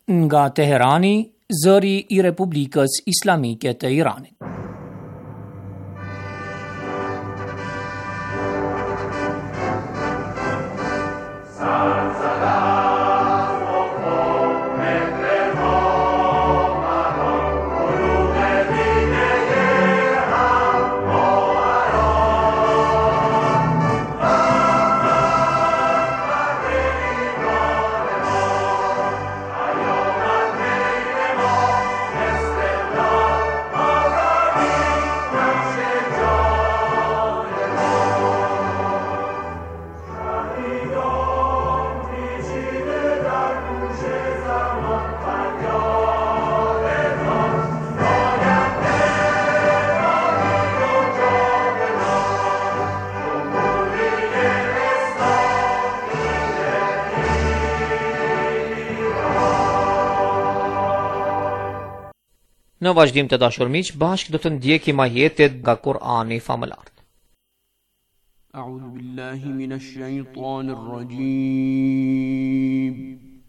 Nga Teherani, zëri I Republikës Islamike të Iranit. Në vazhdim të dashur miq, bashkë do të ndjekim ajetet nga Kur'ani famëlart. A'udhu billahi minash shaitanir rajim.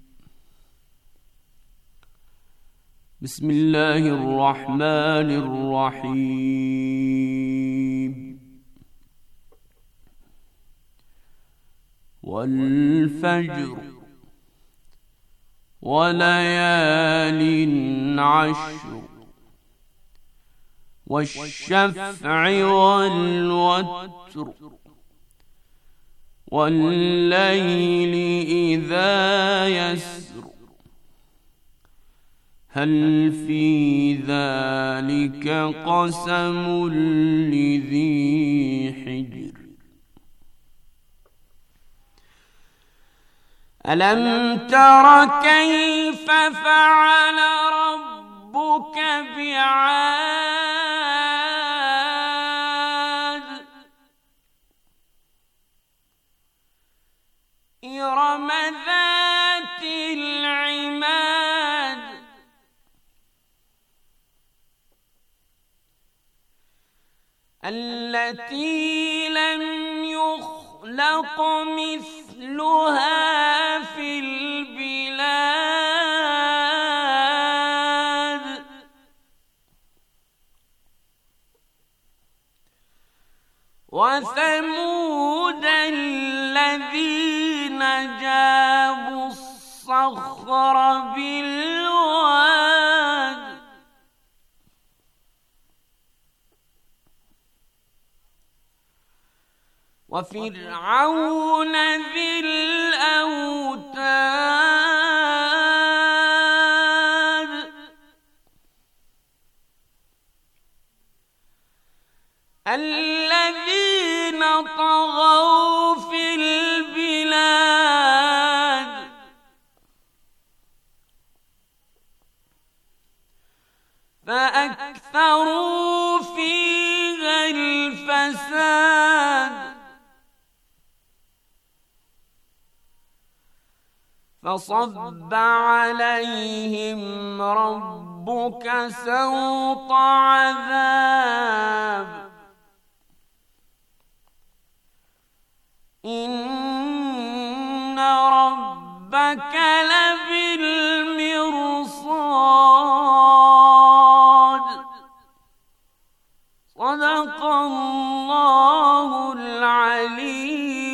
Bismillahir rahmanir rahim. Wal fajr wa layalin 'ashr والشفع والوتر والليل إذا يسر هل في ذلك قسم لذي حجر ألم تر كيف فعل ربك بعاد إرم ذات العماد التي لم يخلق مثلها في البلاد وثمود الذين جابوا الصخر بالواد وفرعون ذي الأوتاد الذين طغوا في البلاد فأكثروا فيها الفساد فصب عليهم ربك سوط عذاب إن ربك لبالمرصاد صدق الله العلي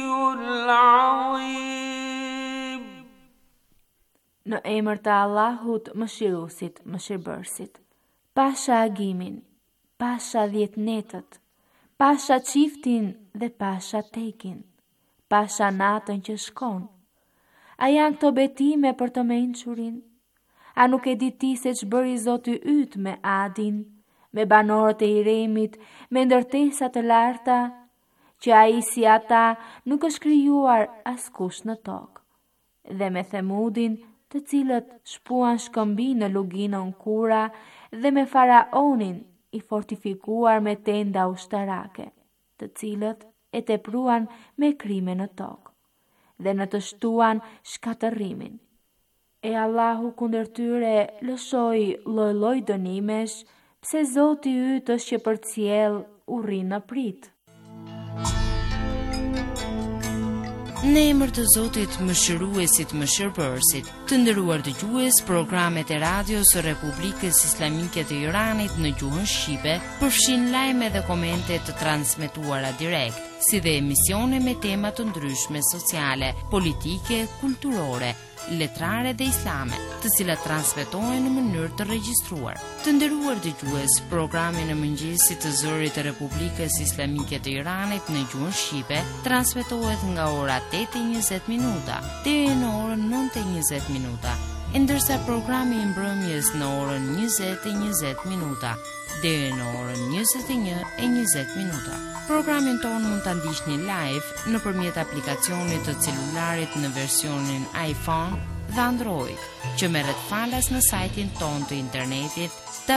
العظيم. Në emër të Allahut, mëshiruesit, mëshirbërësit. Pasha agimin, pasha 10 netët, pasha çiftin dhe pasha tekin, pasha natën që shkon. A janë këto betime për të mençurin? A nuk e di ti se ç'bëri Zoti yt me Adin, me banorët e Iremit, me ndërtesa të larta, që ai si ata nuk është krijuar askush në tokë, dhe me Themudin, të cilët shpuan shkëmbi në luginën Kura, dhe me Faraonin, i fortifikuar me tenda ushtarake, të cilët e tepruan me krime në tokë, dhe në të shtuan shkatërrimin. E Allahu kundër tyre lëshoi lloj-lloj dënimesh, pse Zoti yt është që përcjell urrin në prit. Në emër të Zotit Mëshiruesit Mëshirbërësit, të nderuar dëgjues, programet e radios së Republikës Islamike të Iranit në gjuhën shqipe përfshin lajme dhe komente të transmetuara direkt, si dhe emisione me tema të ndryshme sociale, politike, kulturore, letrare dhe islame, të cilat transmetohen në mënyrë të regjistruar. Të nderuar dëgjues, programi në mëngjesit të zërit të Republikës Islamike të Iranit në gjuhën shqipe transmetohet nga ora 8:20 deri në orën 9:20, ndërsa programi i mbrëmjes në orën 20:20 deri në orën 21:20. Programin tonë mund ta ndiqni live nëpërmjet aplikacionit të celularit në versionin iPhone dhe Android, që merret falas në sajtin tonë të internetit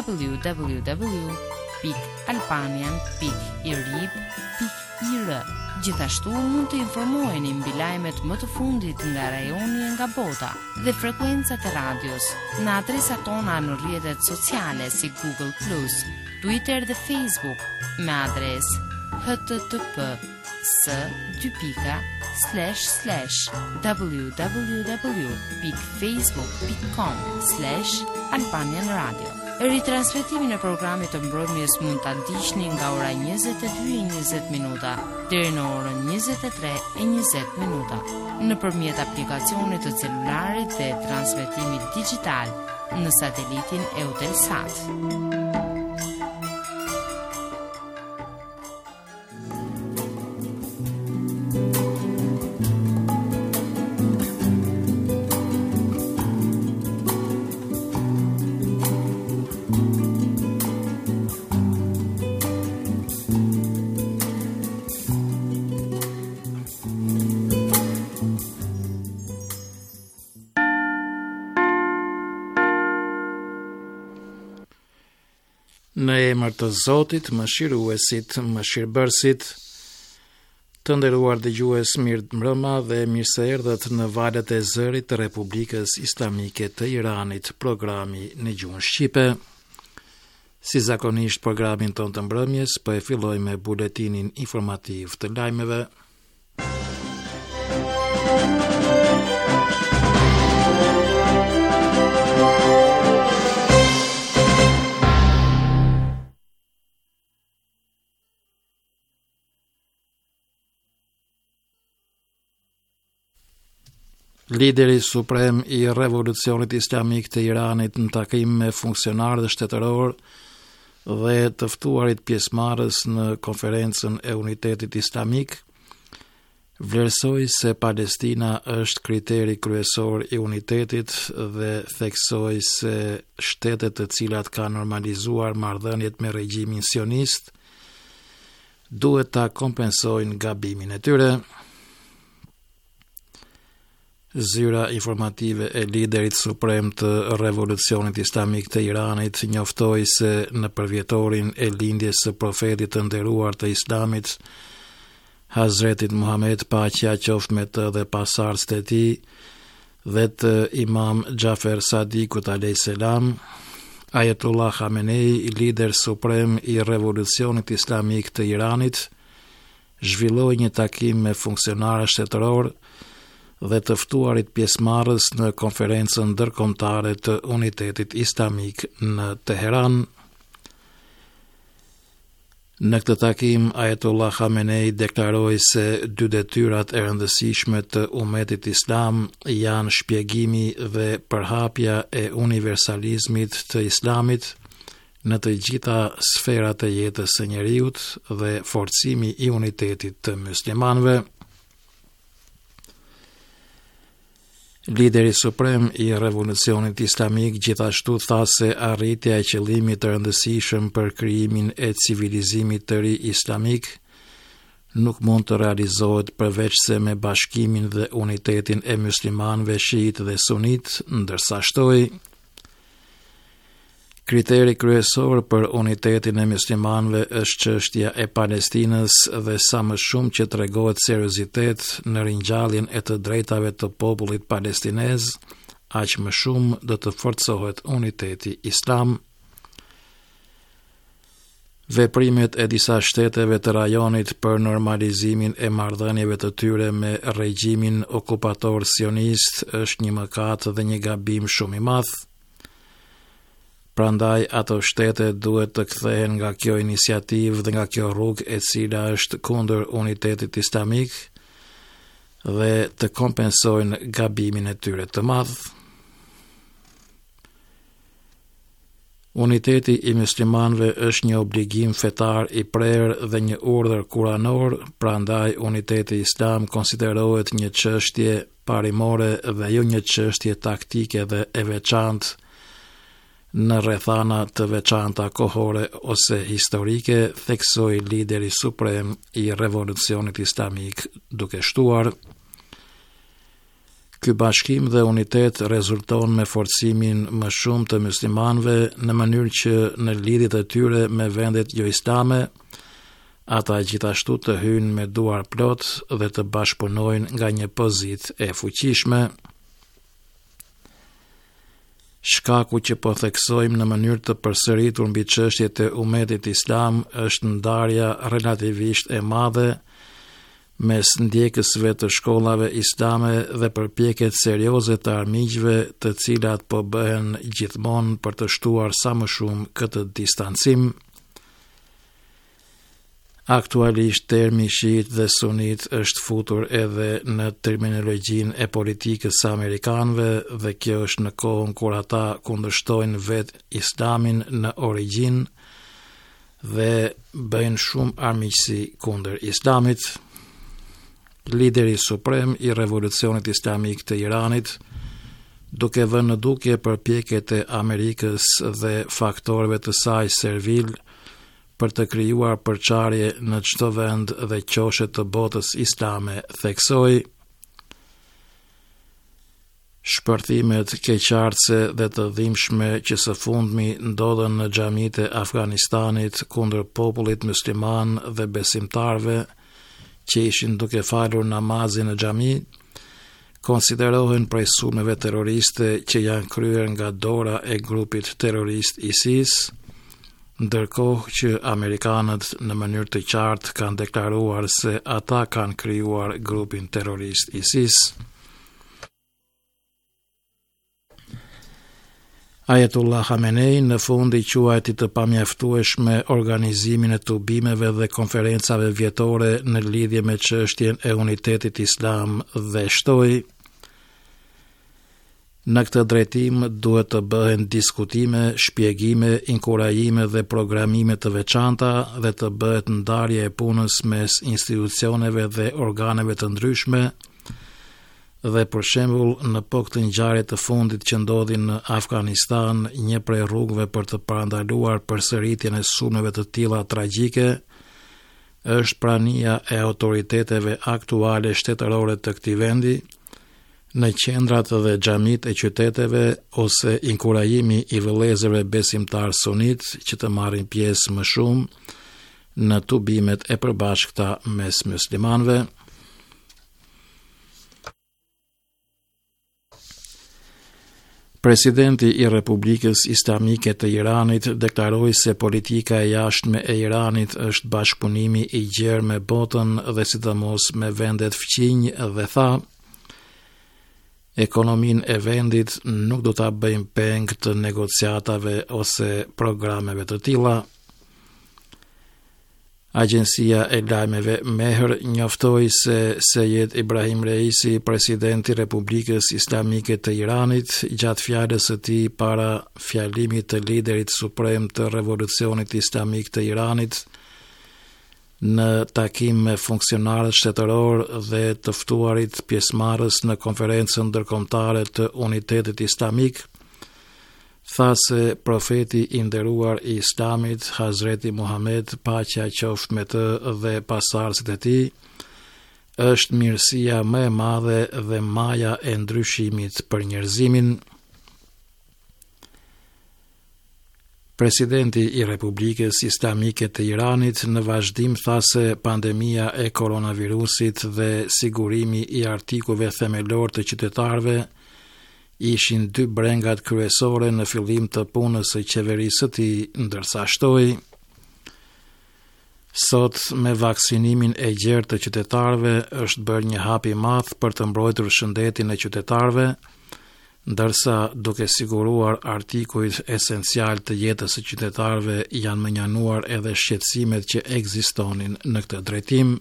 www.albanian.irib.ir. Gjithashtu mund të informoheni mbi lajmet më të fundit nga rajoni e nga bota dhe frekuencat e radios në adresat tona në rrjetet sociale si Google+, Twitter dhe Facebook me adresë http://www.facebook.com/Albanian Radio. Ritransmetimin e programit të mbrëmjes mund ta ndiqni nga ora 22:20 deri në orën 23:20 nëpërmjet aplikacionit të celularit dhe transmetimit digjital në satelitin Eutelsat. Në emër të Zotit, Mëshiruesit, Mëshirbërësit, të nderuar dëgjues, mirë mbrëma dhe mirë se erdhët në valët e zërit të Republikës Islamike të Iranit, programi në gjuhën shqipe. Si zakonisht programin tonë të mbrëmjes, po e filloj me buletinin informativ të lajmeve. Lideri suprem i Revolucionit Islamik të Iranit në takim me funksionarët shtetëror dhe të ftuarit pjesëmarrës në konferencën e Unitetit Islamik vlerësoi se Palestina është kriteri kryesor i unitetit dhe theksoi se shtetet të cilat kanë normalizuar marrëdhëniet me regjimin sionist duhet ta kompensojnë gabimin e tyre. Zyra informative e liderit suprem të Revolucionit Islamik të Iranit njoftoi se në përvjetorin e lindjes së profetit të nderuar të Islamit, Hazretit Muhammed, paqja qoftë me të dhe pasardhësit e tij, dhe të Imam Jafer Sadikut a.s. Ayatollah Khamenei, lider suprem i Revolucionit Islamik të Iranit, zhvilloi një takim me funksionarë shtetëror dhe të ftuarit pjesëmarrës në konferencën ndërkombëtare të Unitetit Islamik në Teheran. Në këtë takim, Ayatollah Khamenei deklaroi se dy detyrat e rëndësishme të umetit islam janë shpjegimi dhe përhapja e universalizmit të islamit në të gjitha sferat e jetës së njeriut dhe forcimi i unitetit të muslimanëve. Lideri suprem i Revolucionit Islamik gjithashtu tha se arritja e qëllimit të rëndësishëm për krijimin e civilizimit të ri islamik nuk mund të realizohet përveç se me bashkimin dhe unitetin e muslimanëve shiit dhe sunit, ndërsa shtoi kriteri kryesor për unitetin e muslimanëve është çështja e Palestinës dhe sa më shumë që tregohet seriozitet në ringjalljen e të drejtave të popullit palestinez, aq më shumë do të forcohet uniteti islam. veprimet e disa shteteve të rajonit për normalizimin e marrëdhënieve të tyre me regjimin okupator sionist është një mëkat dhe një gabim shumë i madh. Prandaj ato shtete duhet të kthehen nga kjo iniciativë dhe nga kjo rrugë e cila është kundër unitetit islamik dhe të kompensojnë gabimin e tyre të madh. Uniteti i muslimanëve është një obligim fetar i prerë dhe një urdhër kuranor, prandaj uniteti islam konsiderohet një çështje parimore dhe jo një çështje taktike dhe e veçantë në rrethana të veçanta kohore ose historike, theksoi lideri suprem i revolucionit islamik duke shtuar. Ky bashkim dhe unitet rezulton me forcimin më shumë të muslimanëve në mënyrë që në lidhjet e tyre me vendet jo islame, ata gjithashtu të hyjnë me duar plot dhe të bashkëpunojnë nga një pozitë e fuqishme. Shkaku që po theksojmë në mënyrë të përsëritur mbi çështjet e umetit islam është ndarja relativisht e madhe mes ndjekësve të shkollave islame dhe përpjekjet serioze të armiqve, të cilat po bëhen gjithmonë për të shtuar sa më shumë këtë distancim. Aktualisht termi shiit dhe sunit është futur edhe në terminologjinë e politikës së amerikanëve dhe kjo është në kohën kur ata kundërshtojnë vetë islamin në origjinë dhe bëjnë shumë armiqësi kundër islamit. Lideri suprem i revolucionit islamik të Iranit, duke vënë në dukje përpjekjet e Amerikës dhe faktorëve të saj servil për të krijuar përçarje në çdo vend dhe qoshe të botës islame, theksoi: shpërthimet keqardhëse dhe të dhimbshme që së fundmi ndodhen në xhamitë e Afganistanit kundër popullit musliman dhe besimtarve që ishin duke falur namazin në xhami, konsiderohen prej sulmeve terroriste që janë kryer nga dora e grupit terrorist ISIS, ndërkohë që amerikanët në mënyrë të qartë kanë deklaruar se ata kanë krijuar grupin terrorist ISIS. Ayatollah Khamenei në fund i quajti të pamjaftueshme organizimin e tubimeve dhe konferencave vjetore në lidhje me çështjen e unitetit islam dhe shtoi: në këtë drejtim duhet të bëhen diskutime, shpjegime, inkurajime dhe programime të veçanta dhe të bëhet ndarje e punës mes institucioneve dhe organeve të ndryshme. Dhe për shembull, në këtë ngjarje të fundit që ndodhi në Afganistan, një prej rrugëve për të parandaluar përsëritjen e sulmeve të tilla tragjike është prania e autoriteteve aktuale shtetërore të këtij vendi në qendrat dhe xhamit e qyteteve ose inkurajimi i vëllezërve besimtar sunit që të marrin pjesë më shumë në tubimet e përbashkëta mes muslimanëve. Presidenti i Republikës Islamike të Iranit deklaroi se politika e jashtme e Iranit është bashkëpunimi i gjerë me botën dhe sidomos me vendet fqinj dhe tha: ekonominë e vendit nuk do ta bëjmë peng të negociatave ose programeve të tilla. Agjencia e lajmeve Mehr njoftoi se Sejed Ibrahim Reisi, presidenti i Republikës Islamike të Iranit, gjatë fjalës së tij para fjalimit të liderit suprem të revolucionit islamik të Iranit, në takim me funksionarët shtetëror dhe të ftuarit pjesëmarrës në konferencën ndërkombëtare të unitetit islamik, tha se profeti i nderuar i Islamit, Hazreti Muhammed, paqja qoftë me të dhe pasardhësit e tij, është mirësia më e madhe dhe maja e ndryshimit për njerëzimin. Presidenti i Republikës Islamike të Iranit në vazhdim tha se pandemia e koronavirusit dhe sigurimi i artikujve themelor të qytetarëve ishin dy brengat kryesore në fillim të punës së qeverisë së tij, ndërsa shtoi: Sot me vaksinimin e gjerë të qytetarëve është bërë një hap i madh për të mbrojtur shëndetin e qytetarëve, ndërsa duke siguruar artikujt esencial të jetës së qytetarëve janë menjanuar edhe shqetësimet që ekzistonin në këtë drejtim.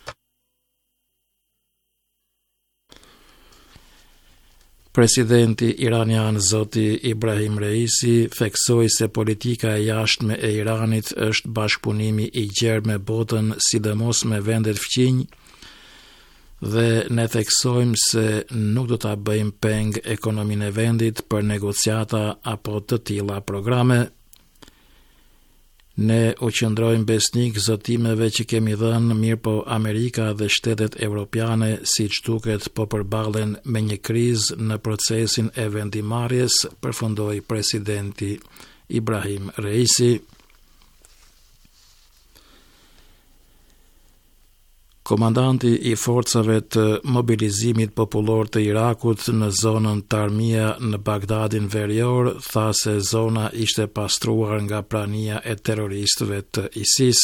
Presidenti iranian zoti Ibrahim Reisi theksoi se politika e jashtme e Iranit është bashkëpunimi i gjerë me botën, sidomos me vendet fqinj, dhe ne theksojmë se nuk do ta bëjmë peng ekonominë e vendit për negociata apo të tilla programe. Ne u qëndrojmë besnik zotimeve që kemi dhënë, mirë po Amerika dhe shtetet evropiane siç duket po përballen me një krizë në procesin e vendimarrjes, përfundoi presidenti Ibrahim Reisi. Komandanti i forcave të mobilizimit popullor të Irakut në zonën Tarmia në Bagdadin Verior tha se zona ishte pastruar nga prania e terroristëve të ISIS.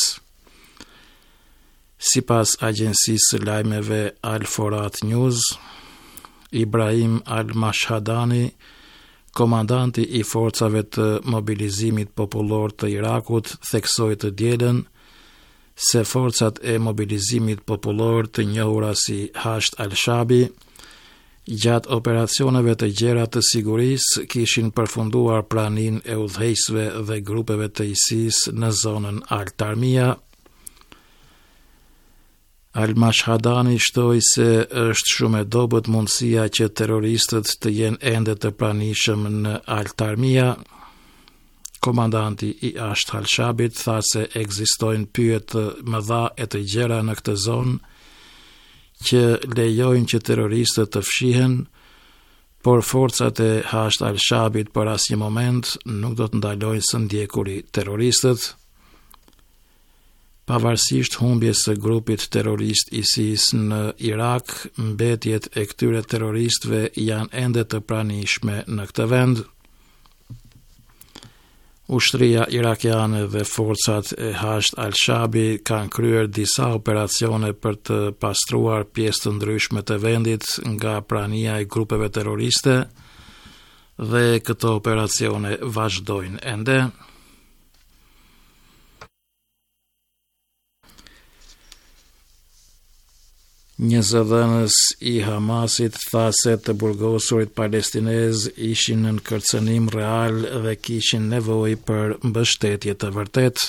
Sipas agjencisë së lajmeve Al Forat News, Ibrahim Al-Mashhadani, komandanti i forcave të mobilizimit popullor të Irakut, theksoi të dielën se forcat e mobilizimit popullor të njohura si Hasht al-Shabi, gjatë operacioneve të gjera të sigurisë kishin përfunduar praninë e udhëheqësve dhe grupeve të ISIS në zonën Al-Tarmia. Al-Mashhadani shtoi se është shumë e dobët mundësia që terroristët të jenë ende të pranishëm në Al-Tarmia. Komandanti i Hasht al-Shabit tha se ekzistojnë pyetje të mëdha e të gjera në këtë zonë që lejojnë që terroristët të fshihen, por forcat e Hasht al-Shabit për asnjë moment nuk do të ndalojnë së ndjekuri terroristët. Pavarësisht humbjes së grupit terrorist ISIS në Irak, mbetjet e këtyre terroristëve janë ende të pranishme në këtë vend. Ushtria irakiane dhe forcat e Hasht al-Shabi kanë kryer disa operacione për të pastruar pjesë të ndryshme të vendit nga prania e grupeve terroriste dhe këto operacione vazhdojnë ende. Një zëdhënës i Hamasit tha se të burgosurit palestinez ishin në kërcënim real dhe kishin nevojë për mbështetje të vërtet.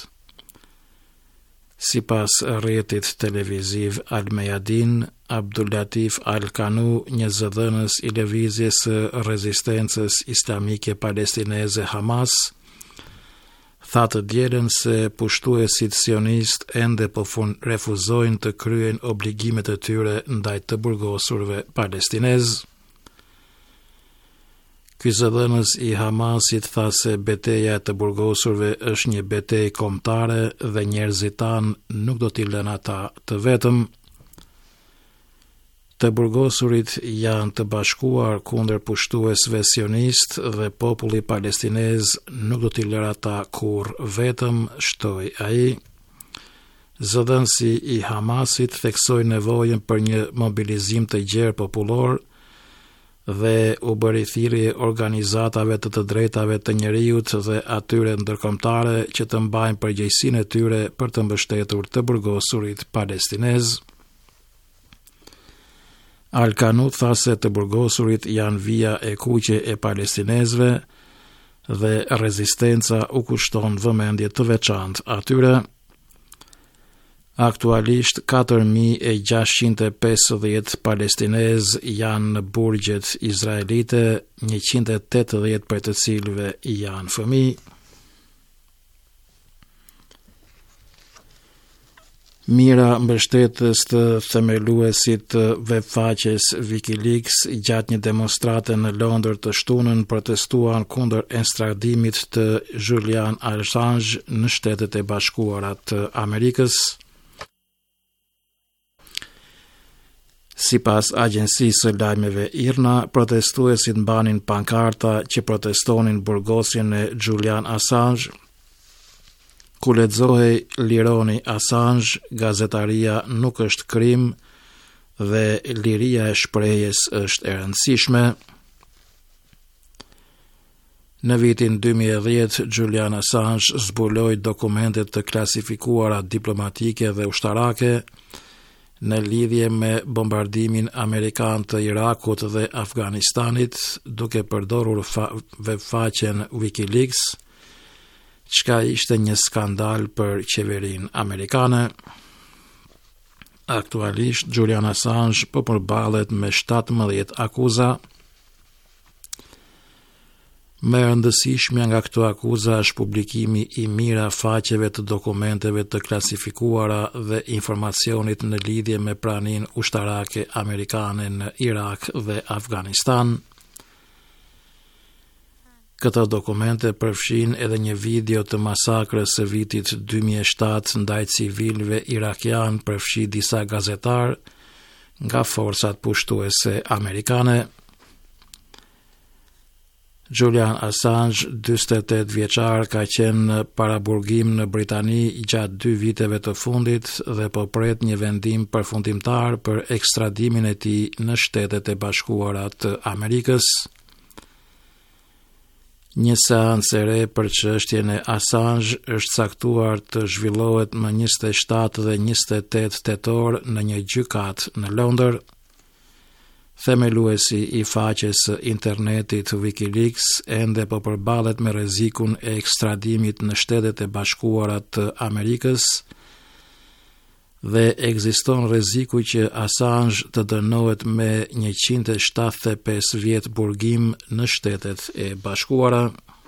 Sipas rrjetit televiziv Al-Mayadin, Abdulatif Al-Kanu, një zëdhënës i lëvizjes së rezistencës islamike palestineze Hamas, tha të dielën se pushtuesit sionist ende po refuzojnë të kryen obligimet e tyre ndaj të burgosurve palestinez. Ky zëdhënës i Hamasit tha se betejë e të burgosurve është një betejë kombëtare dhe njerëzit tanë nuk do t'i lënë ata të vetëm. Të burgosurit janë të bashkuar kundër pushtuesve sionist dhe populli palestinez nuk do t'i lërë ata kur vetëm, shtoi ai. Zëdhënësi i Hamasit theksoi nevojën për një mobilizim të gjerë popullor dhe u bëri thirrje organizatave të drejtave të njerëzit dhe atyre ndërkombëtare që të mbajnë përgjegjësinë e tyre për të mbështetur të burgosurit palestinez. Al-Kanu tha se të burgosurit janë vija e kuqe e palestinezëve dhe rezistenca u kushton vëmendje të veçantë atyre. Aktualisht 4650 palestinezë janë në burgjet izraelite, 180 prej të cilëve janë fëmijë. Mira mbështetës të themeluesit të webfaqes WikiLeaks gjatë një demonstrate në Londër të shtunën protestuan kundër ekstradimit të Julian Assange në Shtetet e Bashkuara të Amerikës. Sipas agjencisë së lajmeve IRNA, protestuesit mbanin pankarta që protestonin burgosjen e Julian Assange, Ku lexohej lironi Assange, gazetaria nuk është krim dhe liria e shprehjes është e rëndësishme. Në vitin 2010, Julian Assange zbuloi dokumentet të klasifikuara diplomatike dhe ushtarake në lidhje me bombardimin amerikan të Irakut dhe Afganistanit, duke përdorur webfaqen WikiLeaks, çka ishte një skandal për qeverinë amerikane. Aktualisht, Julian Assange po përballet me 17 akuza. Më e rëndësishmja nga këto akuza është publikimi i mira faqeve të dokumenteve të klasifikuara dhe informacionit në lidhje me praninë ushtarake amerikane në Irak dhe Afganistan. Këto dokumente përfshin edhe një video të masakrës së vitit 2007 ndaj civilëve irakian, përfshi disa gazetar nga forcat pushtuese amerikane. Julian Assange, 48 vjeçar, ka qenë në paraburgim në Britani gjatë 2 viteve të fundit dhe po pret një vendim përfundimtar për ekstradimin e tij në Shtetet e Bashkuara të Amerikës. Një seancë e re për çështjen e Assange është caktuar të zhvillohet më 27 dhe 28 tetor në një gjykatë në Londër. Themeluesi i faqes internetit WikiLeaks ende po përballet me rrezikun e ekstradimit në Shtetet e Bashkuara të Amerikës dhe ekziston rreziku që Assange të dënohet me 175 vjet burgim në Shtetet e Bashkuara.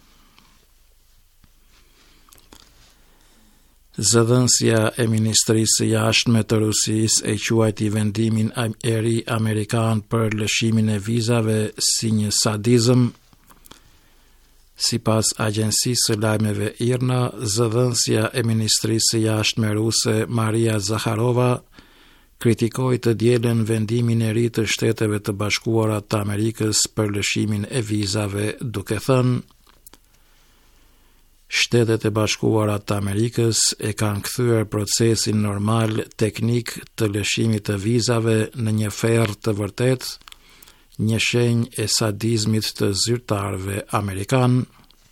Zëdhënësia e Ministrisë së Jashtme të Rusisë e quajti vendimin e ri amerikan për lëshimin e vizave si një sadizëm. Sipas agjencisë së lajmeve IRNA, zëdhënësia e Ministrisë së Jashtme ruse Maria Zakharova kritikoi të dielën vendimin e ri të Shteteve të Bashkuara të Amerikës për lëshimin e vizave, duke thënë: Shtetet e Bashkuara të Amerikës e kanë kthyer procesin normal teknik të lëshimit të vizave në një ferr të vërtet, një shenjë e sadizmit të zyrtarëve amerikan.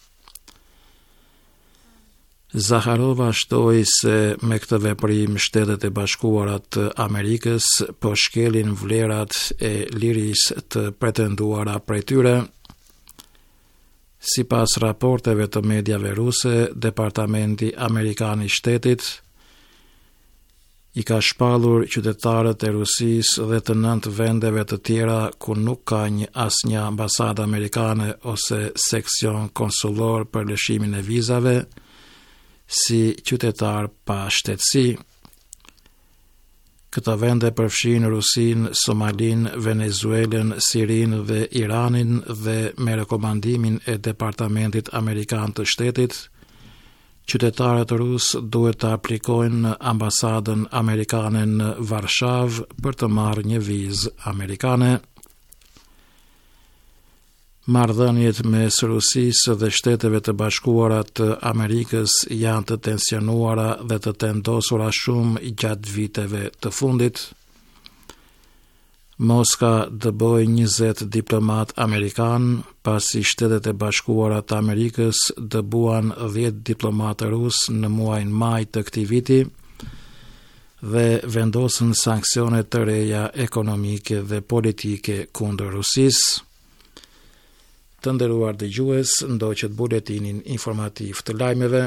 Zakharova shtoi se me këtë veprim Shtetet e Bashkuara të Amerikës po shkelin vlerat e lirisë të pretenduara prej tyre. Sipas raporteve të mediave ruse, Departamenti Amerikan i Shtetit i ka shpallur qytetarët e Rusisë dhe të 9 vendeve të tjera ku nuk ka asnjë ambasadë amerikane ose seksion konsullor për lëshimin e vizave, si qytetar pa shtetësi. Këto vende përfshin Rusinë, Somalinë, Venezuelën, Sirinë dhe Iranin dhe me rekomandimin e Departamentit Amerikan të Shtetit, qytetarët rusë duhet të aplikojnë në ambasadën amerikane në Varshavë për të marrë një vizë amerikane. Marrëdhëniet mes Rusisë dhe Shteteve të Bashkuara të Amerikës janë të tensionuara dhe të tendosura shumë gjatë viteve të fundit. Moska dëboi 20 diplomat amerikan, pasi Shtetet e Bashkuara të Amerikës dëbuan 10 diplomatë rusë në muajin maj të këtij viti dhe vendosën sanksione të reja ekonomike dhe politike kundër Rusisë. Të nderuar dëgjues, ndoqët buletinin informativ të lajmeve.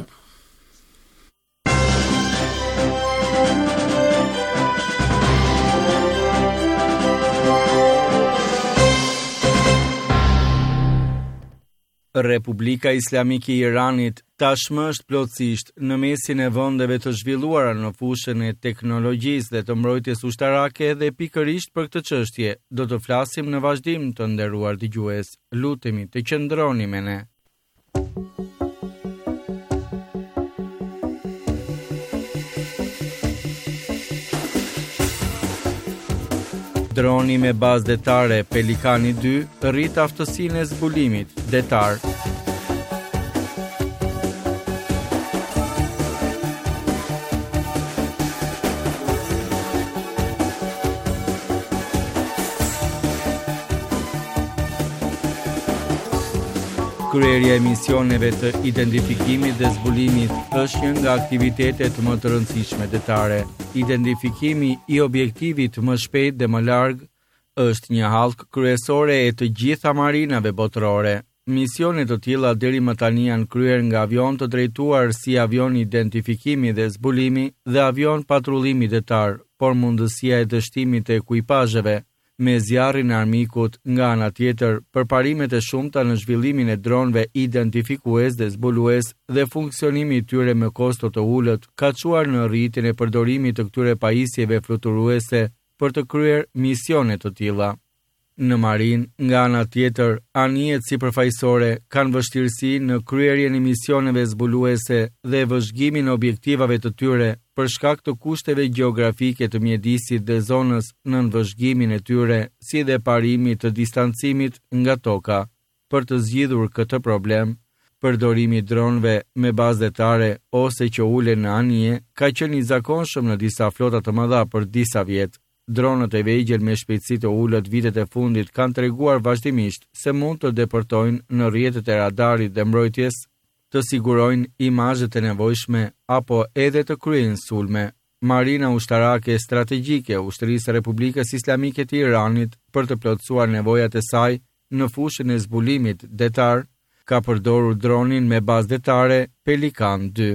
Republika Islamike e Iranit tashmë është plotësisht në mesin e vendeve të zhvilluara në fushën e teknologjisë dhe të mbrojtjes ushtarake dhe pikërisht për këtë çështje do të flasim në vazhdim, të nderuar dëgjues. Lutemi të qëndroni me ne. Droni me bazë detare Pelikani 2 rrit aftësinë e zbulimit detar. Kryerja e misioneve të identifikimit dhe zbulimit është një nga aktivitetet më të rëndësishme detare. Identifikimi i objektivit më shpejt dhe më larg është një hallkë kryesore e të gjitha marinave botërore. Misionet të tilla deri më tani janë kryer nga avion të drejtuar si avion identifikimi dhe zbulimi dhe avion patrullimi detar, por mundësia e dështimit të ekuipazheve me zjarrin e armikut nga ana tjetër, përparimet e shumta në zhvillimin e dronëve identifikues dhe zbulues dhe funksionimi i tyre me kosto të ulët ka çuar në rritjen e përdorimit të këtyre pajisjeve fluturuese për të kryer misione të tilla. Në marin, nga ana tjetër, anijet sipërfaqësore kanë vështirësi në kryerjen e misioneve zbuluese dhe vëzhgimin e objektivave të tyre për shkak të kushteve gjeografike të mjedisit dhe zonës nën vëzhgimin e tyre, si dhe parimit të distancimit nga toka. Për të zgjidhur këtë problem, përdorimi i dronëve me bazë detare ose që ulen në anije ka qenë i zakonshëm në disa flota të mëdha për disa vjet. Dronët e vegjël me shpejtësi të ulët vitet e fundit kanë treguar vazhdimisht se mund të depërtojnë në rrjetet e radarit dhe mbrojtjes, të sigurojnë imazhet e nevojshme apo edhe të kryejnë sulme. Marina ushtarake strategjike e Ushtrisë së Republikës Islamike të Iranit për të plotësuar nevojat e saj në fushën e zbulimit detar ka përdorur dronin me bazë detare Pelikan 2.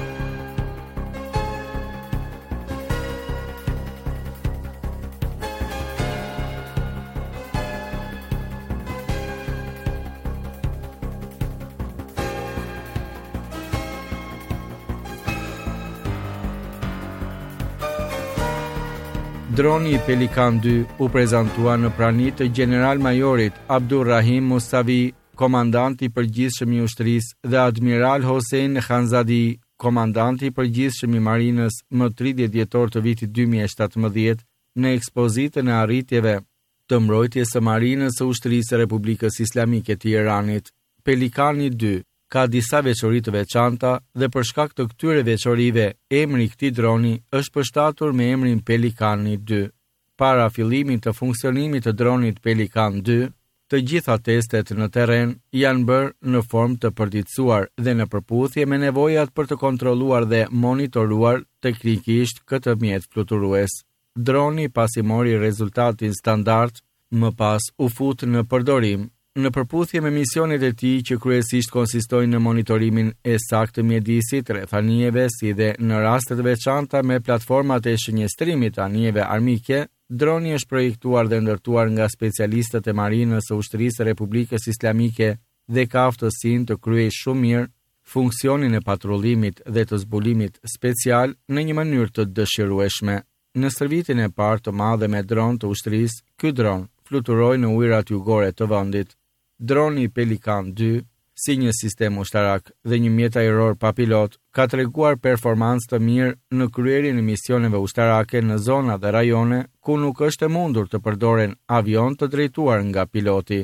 Droni Pelikan 2 u prezantua në praninë të General-majorit Abdurrahim Musavi, komandanti i përgjithshëm i ushtrisë, dhe Admiral Hossein Khanzadi, komandanti i përgjithshëm i marinës, më 30 dhjetor të vitit 2017, në ekspozitën e arritjeve të mbrojtjes së marinës së Ushtrisë së Republikës Islamike të Iranit. Pelikani 2 ka disa veçori të veçanta dhe për shkak të këtyre veçorive, emri i këtij droni është përshtatur me emrin Pelikani 2. Para fillimit të funksionimit të dronit Pelikan 2, të gjitha testet në terren janë bërë në formë të përditësuar dhe në përputhje me nevojat për të kontrolluar dhe monitoruar teknikisht këtë mjet fluturues. Droni pasi mori rezultatin standard, më pas u fut në përdorim, në përputhje me misionet e tij që kryesisht konsistojnë në monitorimin e saktë të mjedisit, rreth anijeve, si dhe në raste të veçanta me platformat e shënjestrimit të anijeve armike. Droni është projektuar dhe ndërtuar nga specialistët e marinës së Ushtrisë së Republikës Islamike dhe ka aftësinë të kryejë shumë mirë funksionin e patrullimit dhe të zbulimit special në një mënyrë të dëshirueshme. Në stërvitjen e parë të madhe me dron të ushtrisë, ky dron fluturoi në ujërat jugore të vendit. Droni Pelikan 2, si një sistem ushtarak dhe një mjet ajror pa pilot, ka treguar performancë të mirë në kryerjen e misioneve ushtarake në zona dhe rajone ku nuk është e mundur të përdoren avion të drejtuar nga piloti.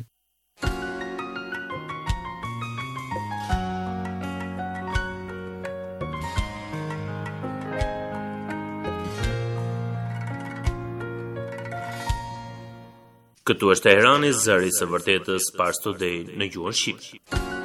Këtu është Teherani, zëri së vërtetës, Pars Today në gjuhën shqipe.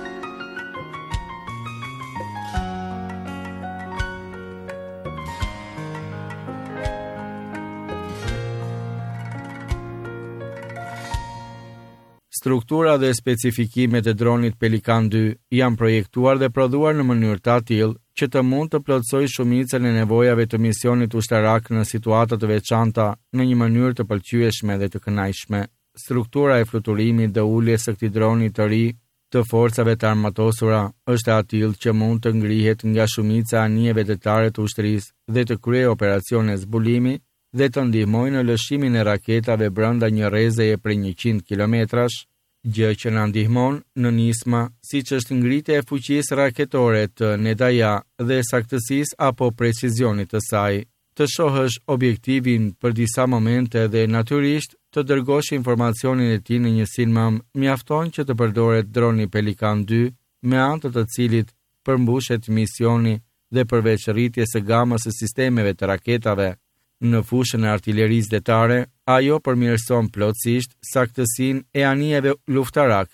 Struktura dhe specifikimet e dronit Pelikan 2 janë projektuar dhe prodhuar në mënyrë të tillë që të mund të plotësojë shumicën e nevojave të misionit ushtarak në situata të veçanta në një mënyrë të pëlqyeshme dhe të kënaqshme. Struktura e fluturimit dhe uljes së këtij droni të ri të forcave të armatosura është e tillë që mund të ngrihet nga shumica e anijeve detare të ushtrisë dhe të kryejë operacione zbulimi dhe të ndihmojë në lëshimin e raketave brenda një rrezeje prej 100 kilometrash, gjë që na ndihmon në nisma, siç është ngritja e fuqisë raketore të Nedaja dhe saktësisë apo precizionit të saj. Të shohësh objektivin për disa momente dhe natyrisht të dërgosh informacionin e tij në një sinmam, mjafton që të përdoret droni Pelikan 2, me anë të cilit përmbushet misioni dhe përveç rritjes së gamës së sistemeve të raketave në fushën e artillerisë detare, ajo përmirëson plotësisht saktësinë e anijeve luftarake.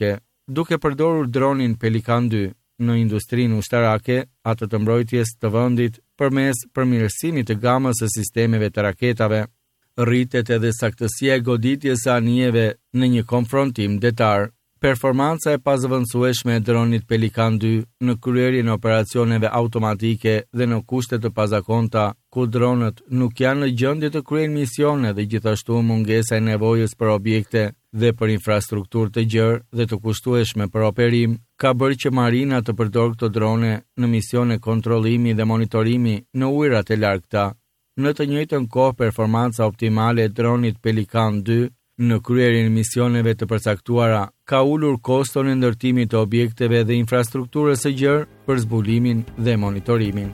duke përdorur dronin Pelikan 2 në industrinë ushtarake, atë të mbrojtjes të vendit përmes përmirësimit të gamës së sistemeve të raketave. Rritet edhe saktësia e goditjes së anijeve në një konfrontim detar. Performanca e pazëvendësueshme e dronit Pelikan 2 në kryerjen e operacioneve automatike dhe në kushte të pazakonta, ku dronët nuk janë në gjendje të kryejnë misione dhe gjithashtu mungesa e nevojës për objekte dhe për infrastrukturë të gjerë dhe të kushtueshme për operim, ka bërë që marina të përdorë këto drone në misione kontrollimi dhe monitorimi në ujërat e largëta. Në të njëjtën kohë, performanca optimale e dronit Pelikan 2 në kryerjen e misioneve të përcaktuara ka ulur koston e ndërtimit të objekteve dhe infrastrukturës së gjerë për zbulimin dhe monitorimin.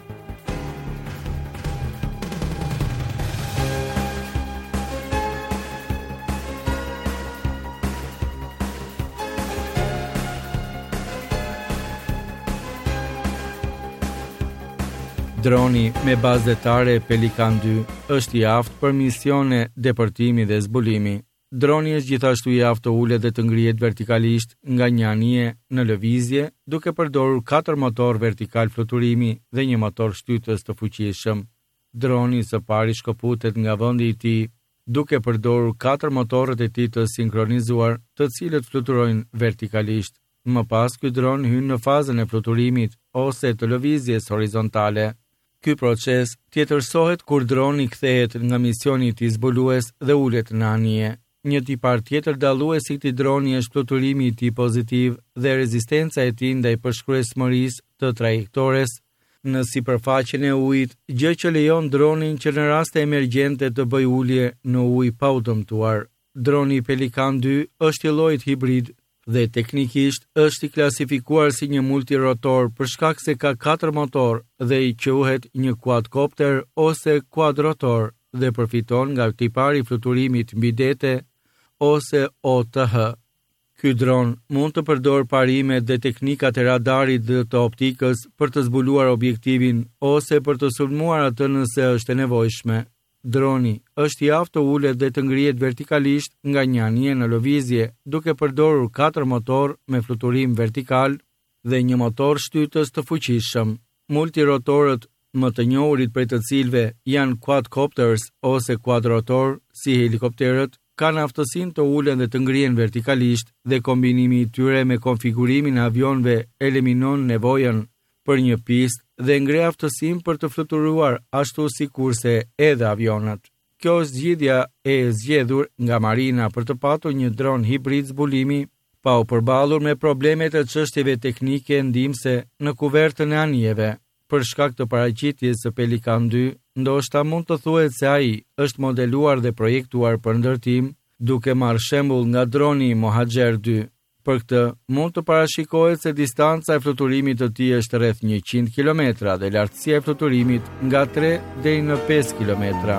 Droni me bazë detare Pelikan 2 është i aftë për misione depërtimi dhe zbulimi. Droni është gjithashtu i aftë të ulet dhe të ngrihet vertikalisht nga një anije në lëvizje, duke përdorur 4 motor vertikal fluturimi dhe një motor shtytës të fuqishëm. Droni së pari shkëputet nga vendi i tij, duke përdorur 4 motorët e tij të sinkronizuar, të cilët fluturojnë vertikalisht. Më pas, ky dron hyn në fazën e fluturimit ose të lëvizjes horizontale. Ky proces tjetërsohet kur droni kthehet nga misioni i tij zbulues dhe ulet në anije. Një tipar tjetër dallues i këtij droni është fluturimi i tij pozitiv dhe rezistenca e tij ndaj përshkruesmërisë të trajektores në sipërfaqen e ujit, gjë që lejon dronin që në raste emergjente të bëjë ulje në ujë pa u dëmtuar. Droni Pelikan 2 është i llojit hibrid dhe teknikisht është i klasifikuar si një multirotor për shkak se ka 4 motor dhe i quhet një quadcopter ose quadrotor dhe përfiton nga tipari fluturimit mbi dete ose OTH. Ky dron mund të përdor parimet dhe teknikat e radarit dhe të optikës për të zbuluar objektivin ose për të sulmuar atë nëse është e nevojshme. Droni është i aftë të ulet dhe të ngrihet vertikalisht nga një anije në lëvizje, duke përdorur 4 motor me fluturim vertikal dhe një motor shtytës të fuqishëm. Multirotorët më të njohurit prej të cilëve janë quadcopters ose quadrotor, si helikopterët, kanë aftësinë të ulen dhe të ngrihen vertikalisht dhe kombinimi i tyre me konfigurimin e avionëve eliminon nevojën për një pistë dhe ngre aftësinë për të fluturuar ashtu sikurse edhe avionët. Kjo është zgjidhja e zgjedhur nga marina për të patur një dron hibrid zbulimi pa u përballur me problemet e çështjeve teknike ndihmëse në kuvertën e anijeve. Për shkak të paraqitjes së Pelikan 2, ndoshta mund të thuhet se ai është modeluar dhe projektuar për ndërtim, duke marrë shembull nga droni Mohajer 2. Për këtë, mund të parashikohet se distanca e fluturimit të tij është rreth 100 km dhe lartësia e fluturimit nga 3 deri në 5 km.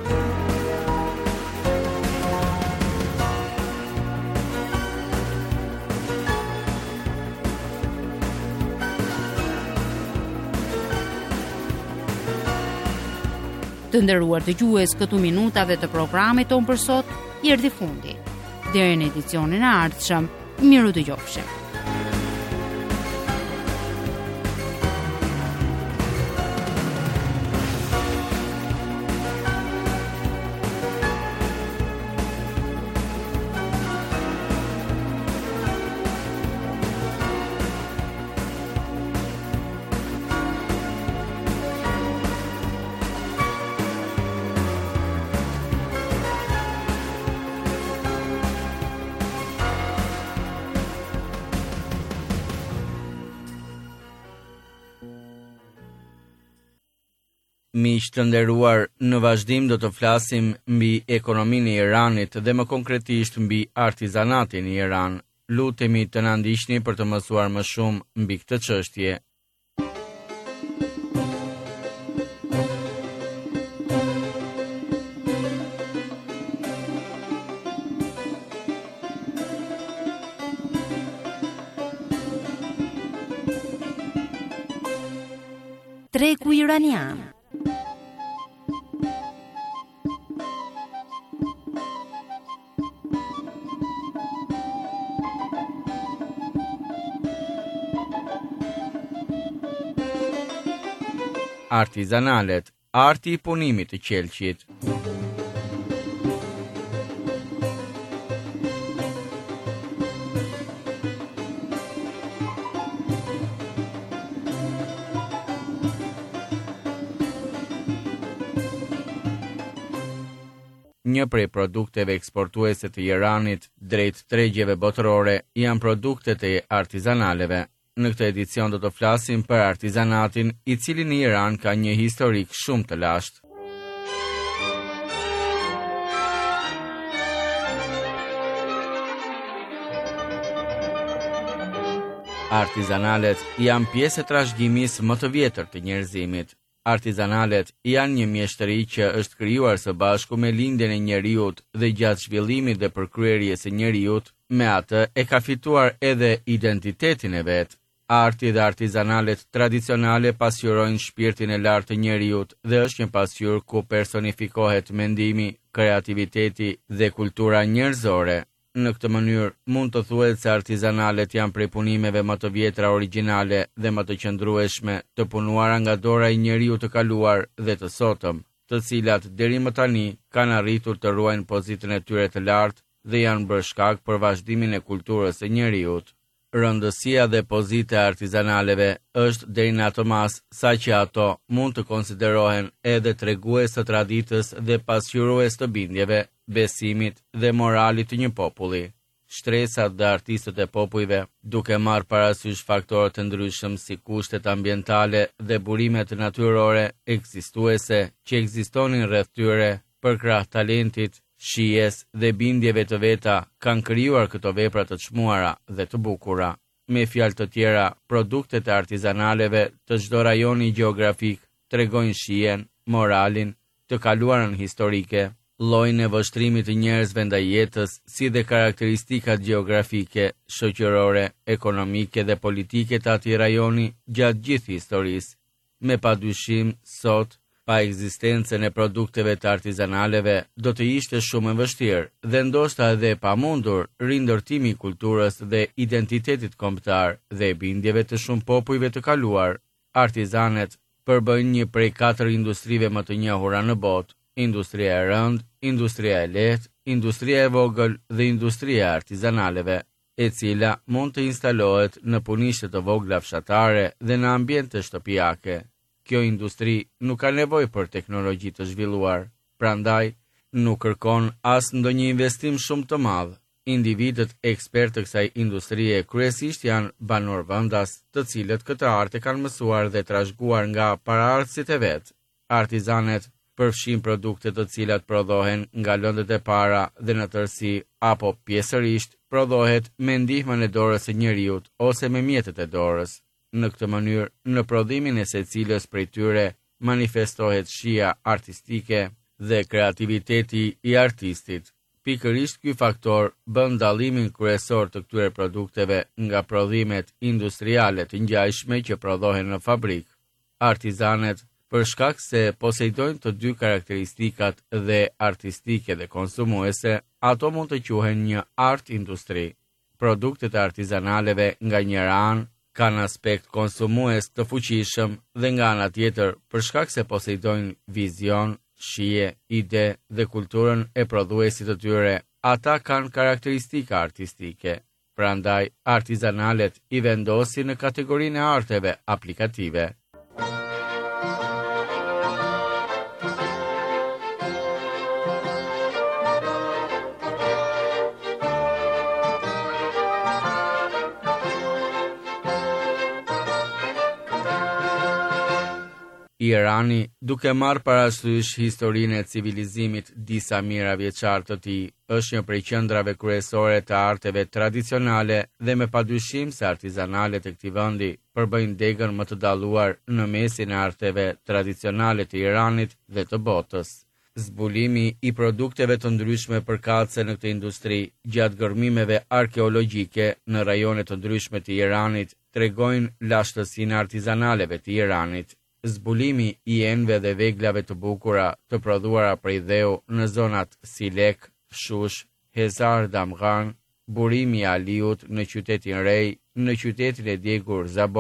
Të nderuar dëgjues, këtu minutave të programit tonë për sot i erdhi fundi. Deri në edicionin e ardhshëm, miru dëgjofshim. Miq të nderuar, në vazhdim do të flasim mbi ekonominë e Iranit dhe më konkretisht mbi artizanatin në Iran. Lutemi të na ndiqni për të mësuar më shumë mbi këtë çështje. Treku iranian. Artizanalet, arti I punimit të qelqit. Një prej produkteve eksportuese të Iranit drejt tregjeve botërore janë produktet e artizanaleve. Në këtë edicion do të flasim për artizanatin, I cili në Iran ka një historik shumë të lashtë. Artizanalet janë pjesë e trashëgimisë më të vjetër të njerëzimit. Artizanalet janë një mjeshtëri që është krijuar së bashku me lindjen e njeriut dhe gjatë zhvillimit dhe përkryerjes së njeriut, me atë e ka fituar edhe identitetin e vet. Arti dhe artizanalet tradicionale pasqyrojnë shpirtin e lartë të njeriut dhe është një pasqyrë ku personifikohet mendimi, kreativiteti dhe kultura njerëzore. Në këtë mënyrë, mund të thuhet se artizanalet janë prej punimeve më të vjetra origjinale dhe më të qëndrueshme të punuara nga dora e njeriut të kaluar dhe të sotëm, të cilat deri më tani kanë arritur të ruajnë pozitën e tyre të lartë dhe janë bërë shkak për vazhdimin e kulturës së njeriut. Rëndësia dhe pozita e artizanaleve është deri në atë mas sa që ato mund të konsiderohen edhe tregues të traditës dhe pasqyrues të bindjeve, besimit dhe moralit të një populli. Shtresat dhe artistët e popujve, duke marrë parasysh faktorët të ndryshëm si kushtet ambientale dhe burimet natyrore ekzistuese që ekzistonin rreth tyre, për krah talentit, shijes dhe bindjeve të veta, kanë krijuar këto vepra të çmuara dhe të bukura. Me fjalë të tjera, produktet e artizanaleve të çdo rajoni gjeografik tregojnë shijen, moralin, të kaluarën historike, llojin e vështrimit të njerëzve ndaj jetës, si dhe karakteristikat gjeografike, shoqërore, ekonomike dhe politike të atij rajoni gjatë gjithë historisë. Me padyshim, sot, pa ekzistencën e produkteve të artizanaleve, do të ishte shumë e vështirë dhe ndoshta edhe e pamundur rindërtimi I kulturës dhe identitetit kombëtar dhe e bindjeve të shumë popujve të kaluar. Artizanet përbëjnë një prej 4 industrive më të njohura në botë: industria e rëndë, industria e lehtë, industria e vogël dhe industria e artizanaleve, e cila mund të instalohet në punishte të vogla fshatare dhe në ambiente shtëpiake. Kjo industri nuk ka nevojë për teknologji të zhvilluar, prandaj nuk kërkon as ndonjë investim shumë të madh. Individët ekspertë të kësaj industrie kryesisht janë banorvendas, të cilët këtë art e kanë mësuar dhe trashëguar nga paraardhësit e vet. Artizanet përfshin produkte të cilat prodhohen nga lëndët e para dhe në tërësi apo pjesërisht prodhohet me ndihmën e dorës së njeriut ose me mjetet e dorës. Në këtë mënyrë, në prodhimin e secilës prej tyre manifestohet shija artistike dhe kreativiteti I artistit. Pikërisht ky faktor bën dallimin kryesor të këtyre produkteve nga prodhimet industriale të ngjashme që prodhohen në fabrik. Artizanet, për shkak se posejdojnë të dy karakteristikat dhe artistike dhe konsumuese, ato mund të quhen një art industri. Produktet e artizanaleve nga njëra anë kanë aspekt konsumues të fuqishëm dhe nga ana tjetër, për shkak se posejdojnë vizion, shije, ide dhe kulturën e prodhuesit të tyre, ata kanë karakteristika artistike. Prandaj, artizanalet I vendosin në kategorinë e arteve aplikative. Irani, duke marrë parasysh historinë e civilizimit disa mijëra vjeçar të tij, është një prej qendrave kryesore të arteve tradicionale dhe me padyshim se artizanalet e këtij vendi përbëjnë degën më të dalluar në mesin e arteve tradicionale të Iranit dhe të botës. Zbulimi I produkteve të ndryshme përkatëse në këtë industri gjatë gërmimeve arkeologjike në rajone të ndryshme të Iranit tregojnë lashtësinë artizanaleve të Iranit. Zbulimi I enëve dhe veglave të bukura të prodhuara prej dheu në zonat si Lek, Shush, Hezar Damghan, burimi I Aliut në qytetin Rej, në qytetin e djegur Zabol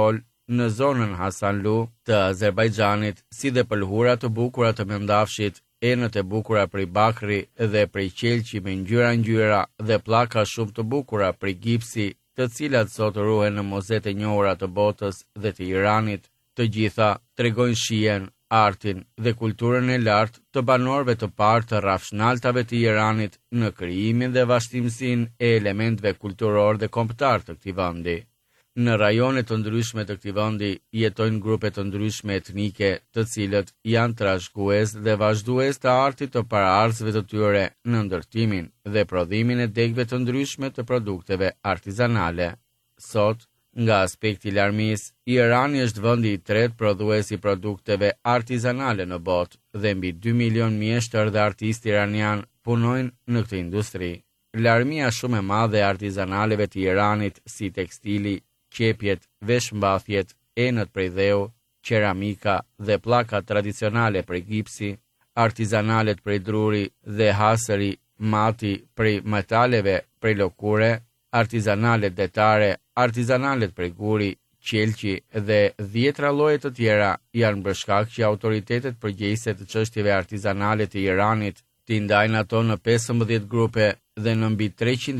në zonën Hasanlu të Azerbajxhanit, si dhe pëlhura të bukura të mendafshit, enët e bukura prej bakri dhe prej qelqi me ngjyra dhe pllaka shumë të bukura prej gipsi, të cilat sot ruhen në muzet e njohura të botës dhe të Iranit, të gjitha tregojnë shijen, artin dhe kulturën e lartë të banorëve të parë të rrafshnaltave të Iranit në krijimin dhe vazhdimsinë e elementeve kulturor dhe kombëtar të këtij vendi. Në rajone të ndryshme të këtij vendi jetojnë grupe të ndryshme etnike, të cilët janë trashëgues dhe vazhdues të artit të paraardhësve të tyre në ndërtimin dhe prodhimin e degëve të ndryshme të produkteve artizanale. Sot, nga aspekti i larmisë, Irani është vendi i tretë prodhues i produkteve artizanale në botë dhe mbi 2 milion mjeshtër dhe artistë iranian punojnë në këtë industri. Larmia shumë e madhe e artizanaleve të Iranit, si tekstili, qepjet, veshmbathjet, enët prej dheu, qeramika dhe pllakat tradicionale prej gipsi, artizanalet prej druri dhe hasëri, mati prej metaleve prej lëkure, artizanalet detare, artizanalet prej guri, qelqi dhe 10 lloje të tjera janë bërë shkak që autoritetet përgjegjëse të çështjeve artizanale të Iranit t'i ndajnë ato në 15 grupe dhe në mbi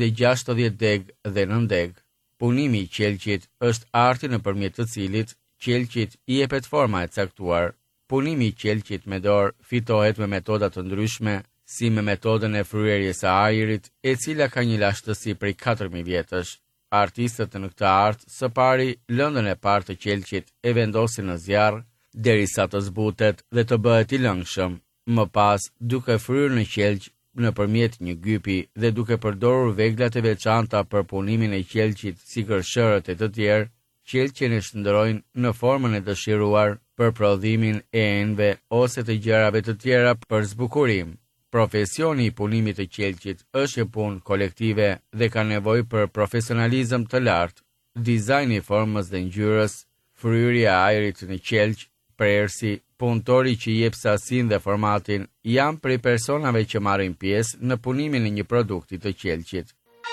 360 degë dhe nëndegë. Punimi i qelqit është arti nëpërmjet të cilit qelqit i jepet forma e caktuar. Punimi i qelqit me dorë fitohet me metoda të ndryshme, si me metodën e fryrjes së ajrit, e cila ka një lashtësi prej 4000 vjetësh. Artistët në këtë art së pari lëndën e parë të qelqit e vendosin në zjarr derisa të zbutet dhe të bëhet i lëngshëm. Më pas, duke fryrë në qelq nëpërmjet një gypi dhe duke përdorur veglat e veçanta për punimin e qelqit si gërshërët e të tjerë, qelqin e shndërojnë në formën e dëshiruar për prodhimin e enëve ose të gjërave të tjera për zbukurim. Profesioni i punimit të qelqit është një punë kolektive dhe ka nevojë për profesionalizëm të lartë. Dizajni i formës dhe ngjyrës, fryrja e ajrit në qelq, prerësi, punëtori që jep sasinë dhe formatin janë prej personave që marrin pjesë në punimin e një produkti të qelqit.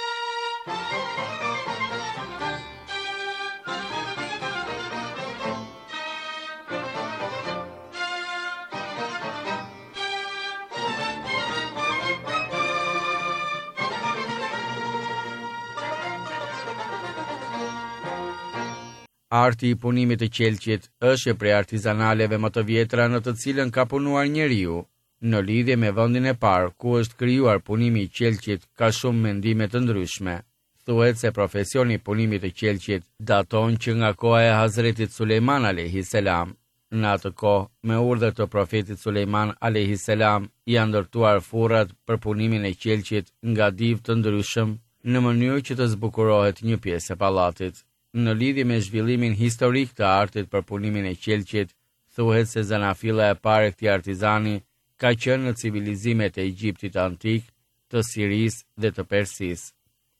Arti i punimit të qelqit është prej artizanaleve më të vjetra në të cilën ka punuar njeriu. Në lidhje me vendin e parë ku është krijuar punimi i qelqit, ka shumë mendime të ndryshme. Thuhet se profesioni i punimit të qelqit daton që nga koha e Hazretit Sulejman alayhis salam. Në atë kohë, me urdhër të profetit Sulejman alayhis salam, janë ndërtuar furrat për punimin e qelqit nga div të ndryshëm në mënyrë që të zbukurohet një pjesë e pallatit. Në lidhje me zhvillimin historik të artit për punimin e qelqit, thuhet se zanafilla e parë e këtij artizani ka qenë në civilizimet e Egjiptit antik, të Sirisë dhe të Persisë.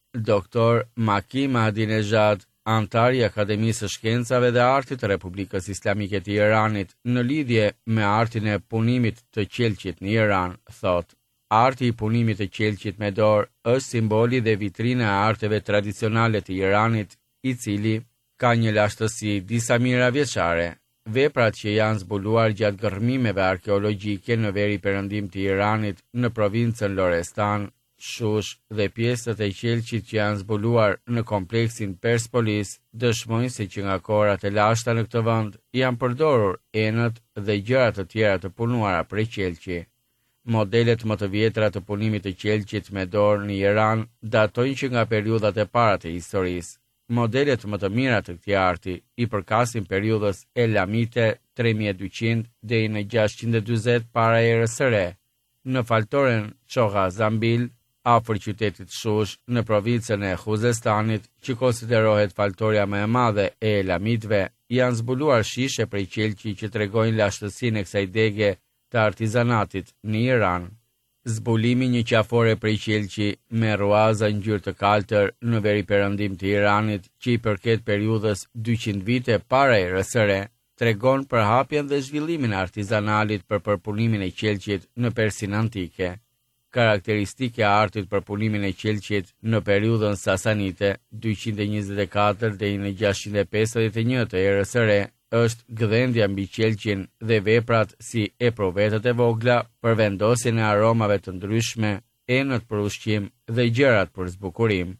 Dr. Maki Ahmadinejad, antar i Akademisë së Shkencave dhe Artit të Republikës Islamike të Iranit, në lidhje me artin e punimit të qelqit në Iran, thotë: arti i punimit të qelqit me dorë është simboli dhe vitrina e arteve tradicionale të Iranit, i cili ka një lashtësi disa mijëra vjeçare. Veprat që janë zbuluar gjatë gërmimeve arkeologjike në veri perëndim të Iranit, në provincën Lorestan, Shush dhe pjesët e qelqit që janë zbuluar në kompleksin Perspolis, dëshmojnë se që nga kohrat e lashta në këtë vend janë përdorur enët dhe gjëra të tjera të punuara prej qelqi. Modelet më të vjetra të punimit të qelqit me dorë në Iran datojnë që nga periudhat e para të historisë. Modelet më të mira të këtij arti i përkasin periudhës Elamite 3200 deri në 640 para erës së re. Në faltoren Çoha Zambil, afër qytetit Shush, në provincën e Khuzestanit, që konsiderohet faltoria më e madhe e Elamitëve, janë zbuluar shishe prej qelqi që tregojnë lashtësinë e kësaj dege të artizanatit në Iran. Zbulimi një qafore prej qelqi me ruaza ngjyrë të kaltër në veri perëndim të Iranit, që i përket periudhës 200 vite para erës së re, tregon për hapjen dhe zhvillimin e artizanalit për përpunimin e qelqit në Persinë antike. karakteristike e artit për punimin e qelqit në periudhën sasanite 224 deri në 651 të erës së re është gdhendja mbi qelqin dhe veprat si eprovetet e vogla për vendosjen e aromave të ndryshme, enët për ushqim dhe gjërat për zbukurim.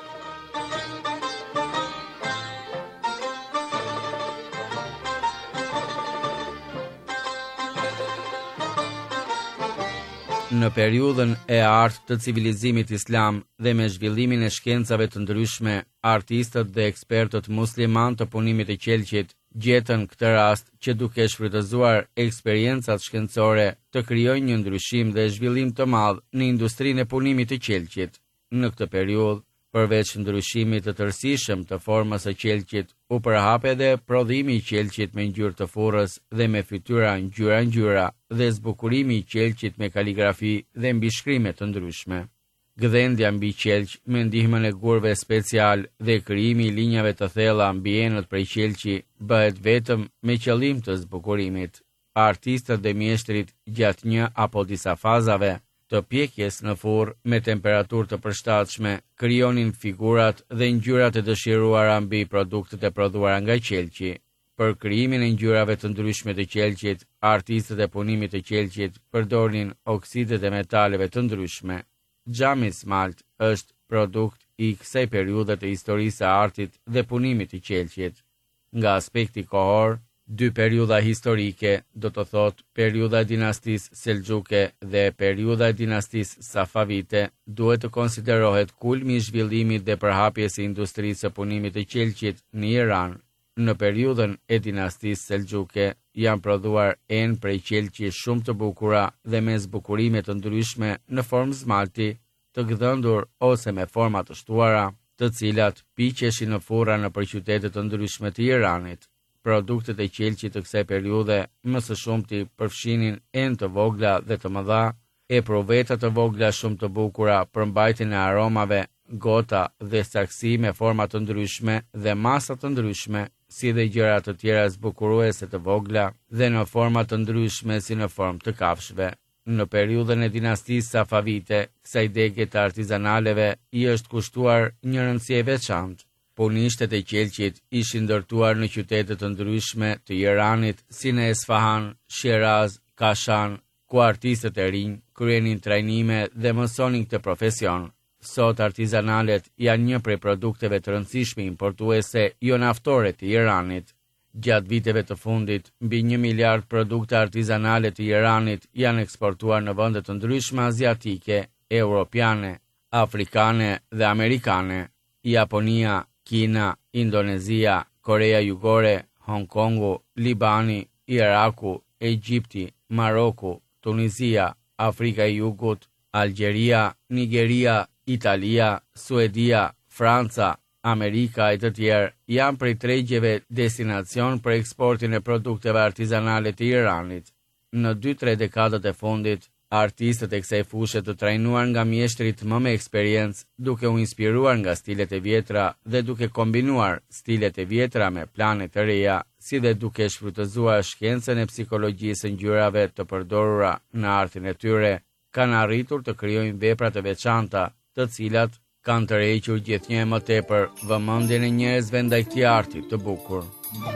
Në periudhën e artë të civilizimit islam dhe me zhvillimin e shkencave të ndryshme, artistët dhe ekspertët musliman të punimit të qelqit gjetën këtë rast që duke shfrytëzuar eksperiencat shkencore të krijojnë një ndryshim dhe zhvillim të madh në industrinë e punimit të qelqit. Në këtë periudhë, përveç ndryshimit të tërësishëm të formës së qelqit, u përhap edhe prodhimi i qelqit me ngjyrë të furrës dhe me fytyra ngjyra dhe zbukurimi i qelqit me kaligrafi dhe mbishkrime të ndryshme. Gdhendja mbi qelq me ndihmën e gurve special dhe krijimi i linjave të thella mbi enët prej qelqi bëhet vetëm me qëllim të zbukurimit. Artistët dhe mjeshtrit gjatë një apo disa fazave të pjekjes në furrë me temperaturë të përshtatshme krijonin figurat dhe ngjyrat e dëshiruara mbi produktet e prodhuara nga qelqi. Për krijimin e ngjyrave të ndryshme të qelqit, artistët e punimit të qelqit përdornin oksidet e metaleve të ndryshme. Xhami smalt është produkt i kësaj periudhe të historisë së artit dhe punimit të qelqit. Nga aspekti kohor, dy periudha historike, do të thotë periudha e dinastisë Selxhuke dhe periudha e dinastisë Safavite, duhet të konsiderohet kulmi i zhvillimit dhe përhapjes së industrisë së punimit të qelqit në Iran. Në periudhën e dinastisë Selxhuke janë prodhuar enë prej qelqi shumë të bukura dhe me zbukurime të ndryshme në formë zmalti, të gdhëndur ose me forma të shtuara, të cilat piqeshin në furra në qytete të ndryshme të Iranit. Produktet e qelqit të kësaj periudhe më së shumti përfshinin enë të vogla dhe të mëdha, epruveta të vogla shumë të bukura për mbajtjen e aromave, gota dhe saksi me forma të ndryshme dhe masa të ndryshme, si dhe gjëra të tjera zbukuruese të vogla dhe në forma të ndryshme si në formë të kafshëve. Në periudhën e dinastisë Safavite, kësaj degje të artizanaleve i është kushtuar një rëndësi e veçantë. Punishtet e qelqit ishin ndërtuar në qytete të ndryshme të Iranit, si në Esfahan, Shiraz, Kashan, ku artistët e rinj kryenin trajnime dhe mësonin këtë profesion. Sot artizanalet janë një prej produkteve të rëndësishme importuese jo naftore të Iranit. Gjatë viteve të fundit, mbi 1 miliard produkte artizanale të Iranit janë eksportuar në vende të ndryshme aziatike, europiane, afrikane dhe amerikane. Japonia, Kina, Indonezia, Korea Jugore, Hong Kongu, Libani, Iraku, Egjipti, Maroku, Tunizia, Afrika e Jugut, Algjeria, Nigeria, Italia, Suedia, Franca, Amerika e të tjerë janë prej tregjeve destinacion për eksportin e produkteve artizanale të Iranit. Në 2-3 dekadat e fundit, artistët e kësaj fushe të trajnuar nga mjeshtrit më me eksperiencë, duke u inspiruar nga stilet e vjetra dhe duke kombinuar stilet e vjetra me plane të reja, si dhe duke shfrytëzuar shkencën e psikologjisë së ngjyrave të përdorura në artin e tyre, kanë arritur të krijojnë vepra të veçanta, të cilat kanë tërhequr gjithnjë më tepër vëmendjen e njerëzve ndaj këtij arti të bukur.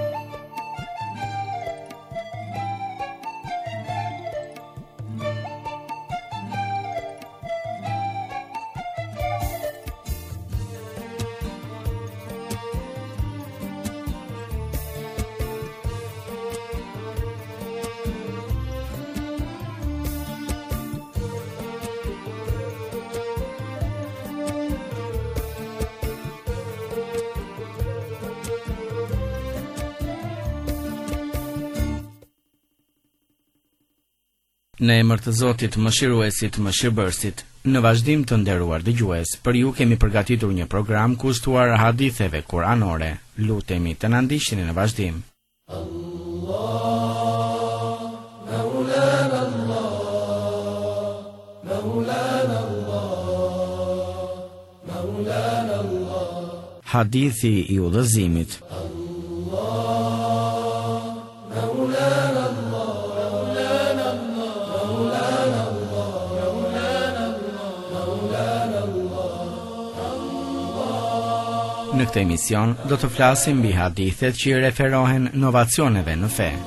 Në emër të Zotit Mëshiruesit, Mëshirbërësit, në vazhdim të nderuar dëgjues, për ju kemi përgatitur një program kushtuar haditheve kuranore. Lutemi të na ndiqni në vazhdim. Hadithi i udhëzimit. në këtë emision do të flasim mbi hadithet që i referohen novacioneve në fe.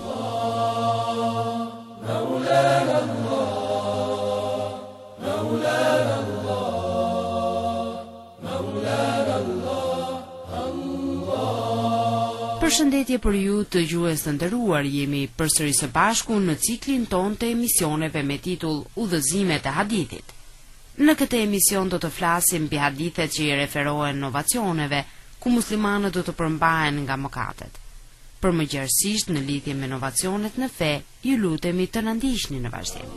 Përshëndetje për ju të gjues të nderuar, jemi përsëri së bashku në ciklin ton të emisioneve me titull Udhëzimet e hadithit. Në këtë emision do të flasim mbi hadithet që i referohen novacioneve, ku muslimanët do të përmbahen nga mëkatet. Për më gjerësisht në lidhje me novacionet në fe, ju lutemi të na ndiqni në vazhdim.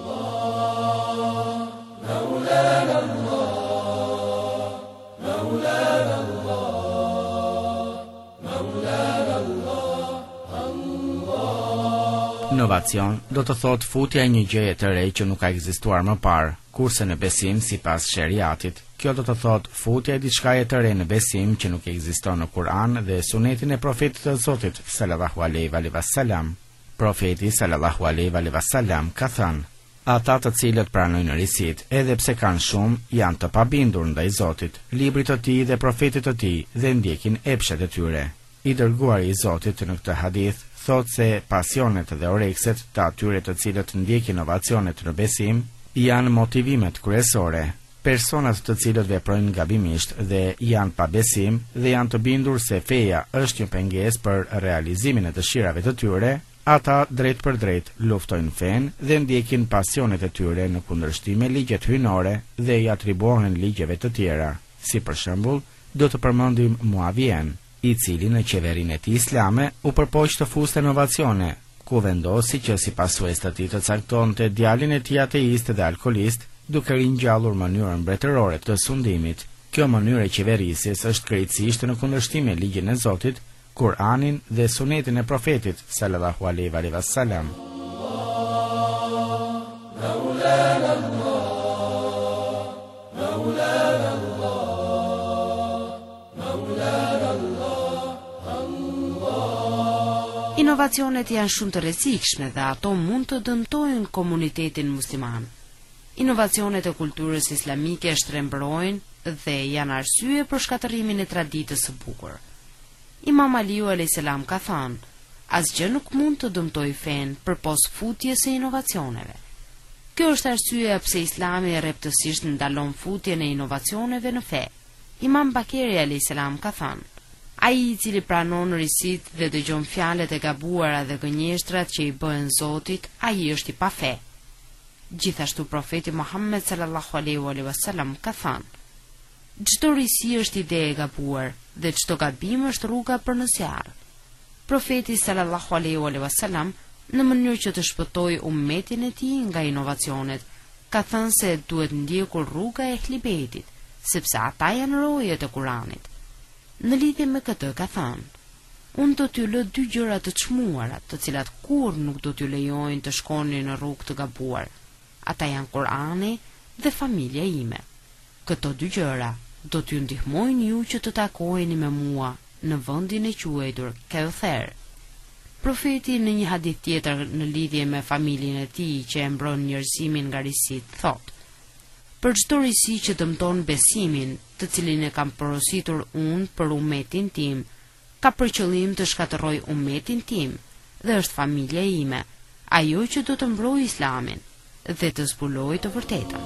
Inovacion do të thotë futja e një gjëje të re që nuk ka ekzistuar më parë, kurse në besim sipas sheriatit, kjo do të thotë futja e diçkaje të re në besim që nuk ekziston në Kur'an dhe Sunetin e Profetit të Zotit sallallahu alaihi wasallam. Profeti sallallahu alaihi wasallam ka thënë: ata të cilët pranojnë risit, edhe pse kanë shumë, janë të pabindur ndaj Zotit, librit të Tij dhe profetit të Tij dhe ndjekin epshet e tyre. I dërguari i Zotit në këtë hadith thot se pasionet dhe orekset të atyre të cilët ndjekin inovacionet në besim janë motivimet kryesore. Personat të cilët veprojnë gabimisht dhe janë pa besim dhe janë të bindur se feja është një pengesë për realizimin e dëshirave të tyre, ata drejt për drejt luftojnë fen dhe ndjekin pasionet e tyre në kundërshtim me ligjet hyjnore dhe i atribuohen ligjeve të tjera. Si për shembull, do të përmendim Muavien, i cili në qeverinë e tij islame u përpoq të fuste inovacione, ku vendosi që si pasues të tij të caktonte djalin e tij ateist dhe alkolist, duke ringjallur mënyrën mbretërore të sundimit. Kjo mënyrë e qeverisjes është krejtësisht në kundërshtim me ligjin e Zotit, Kur'anin dhe Sunetin e Profetit sallallahu alaihi wasallam. Inovacionet janë shumë të rrezikshme dhe ato mund të dëmtojnë komunitetin musliman. Inovacionet e kulturës islamike shtrembrojnë dhe janë arsye për shkatërimin e traditës së bukur. Imam Aliu alayhis salam ka thënë: asgjë nuk mund të dëmtojë fen përpos futjes së inovacioneve. Kjo është arsyeja pse Islami rreptësisht ndalon futjen e inovacioneve në fe. Imam Bakeri alayhis salam ka thënë: ai i cili pranon risit dhe dëgjon fjalët e gabuara dhe gënjeshtrat që i bëhen Zotit, ai është i pa fe. Gjithashtu profeti Muhammed sallallahu alaihi wasallam ka thënë: çdo risi është ide e gabuar dhe çdo gabim është rruga për në zjarr. Profeti sallallahu alaihi wasallam, në mënyrë që të shpëtojë ummetin e tij nga inovacionet, ka thënë se duhet ndjekur rruga e Ehlibetit, sepse ata janë rojet e Kuranit. Në lidhje me këtë ka thënë: unë do t'ju lë dy gjëra të çmuara, të cilat kur nuk do t'ju lejojnë të shkoni në rrugë të gabuar. Ata janë Kurani dhe familja ime. Këto dy gjëra do t'ju ndihmojnë ju që të takoheni me mua në vendin e quajtur Kauther. Profeti në një hadith tjetër në lidhje me familjen e tij që e mbron njerëzimin nga risit, thotë: për çdo risi që dëmton besimin, të cilin e kam porositur unë për ummetin tim, ka për qëllim të shkatërroj ummetin tim dhe është familja ime, ajo që do të mbrojë Islamin dhe të zbulojë të vërtetën.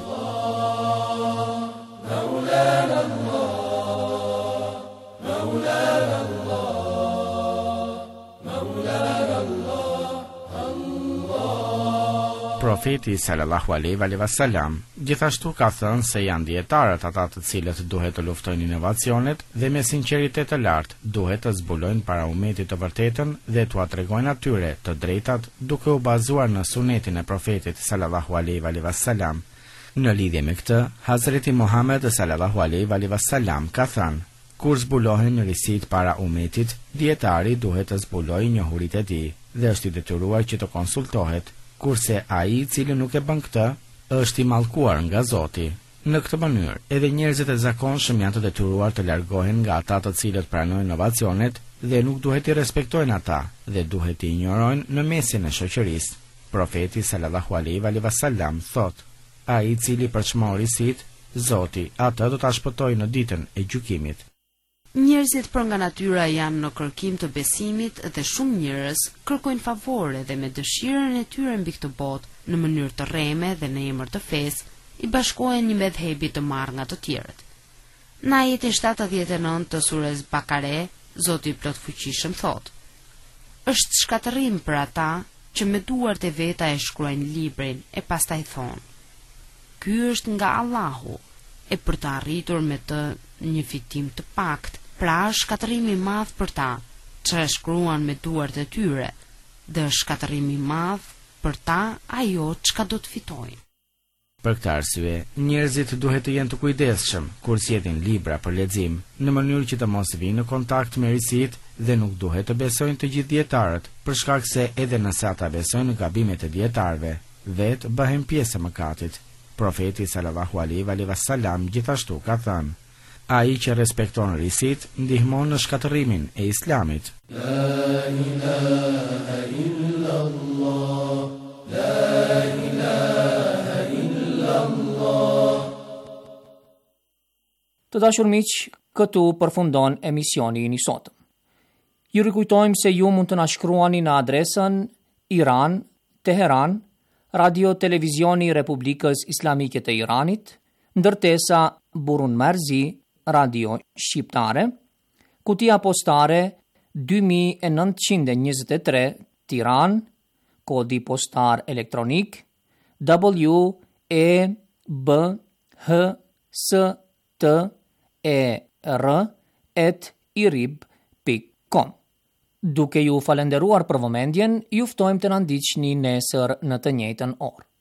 Profeti sallallahu alaihi wasallam gjithashtu ka thënë se janë dietarët ata të cilët duhet të luftojnë inovacionet dhe me sinqeritet të lartë duhet të zbulojnë para ummetit të vërtetën dhe t'u tregojnë atyre të drejtat duke u bazuar në sunetin e profetit sallallahu alaihi wasallam. Në lidhje me këtë, Hazreti Muhammed sallallahu alaihi wasallam ka thënë: kur zbulohen risit para ummetit, dietari duhet të zbulojë njohuritë e tij dhe është i detyruar që të konsultohet, kurse ai i cili nuk e bën këtë është i mallkuar nga Zoti. Në këtë mënyrë, edhe njerëzit e zakonshëm janë të detyruar të largohen nga ata të cilët pranojnë inovacionet dhe nuk duhet i respektojnë ata dhe duhet i injorojnë në mesin e shoqërisë. Profeti sallallahu alaihi wasallam thotë: ai i cili përçmon risit, Zoti atë do ta shpëtojë në ditën e gjykimit. Njerëzit për nga natyra janë në kërkim të besimit dhe shumë njerëz kërkojnë favore dhe me dëshirën e tyre mbi këtë botë në mënyrë të rreme dhe në emër të fesë i bashkohen një medhebi të marrë nga të tjerët. Në ajetin 79 të surës Bakare, Zoti i plot fuqishëm thotë: "Është shkatërrim për ata që me duart e veta e shkruajnë librin e pastaj thonë: Ky është nga Allahu, e për të arritur me të një fitim të pakt, pra është shkatërrim i madh për ta që e shkruan me duart e tyre, dhe është shkatërrim i madh për ta ajo çka do të fitojnë." Për këtë arsye, njerëzit duhet të jenë të kujdesshëm kur sjellin libra për lexim, në mënyrë që të mos vinë në kontakt me risit dhe nuk duhet të besojnë të gjithë dietarët, për shkak se edhe nëse ata besojnë në gabimet e dietarëve, vetë bëhen pjesë e mëkatit. Profeti sallallahu alaihi wasallam gjithashtu ka thënë: "Ai që respekton risit ndihmon në shkatërimin e Islamit." La ilaha illallah, la ilaha illallah. Të dashur miq, këtu përfundon emisioni i sotëm. Ju rikujtojmë se ju mund të na shkruani në adresën Iran, Teheran, Radio Televizioni Republikës Islamike të Iranit, ndërtesa Burun Marzi, Radio Shqiptare, kutia postare 2923 Tiran, kodi postar elektronik WEBHSTER@irib.com. Duke ju falenderuar për vëmendjen, ju ftojmë të na ndiqni nesër në të njëjtën orë.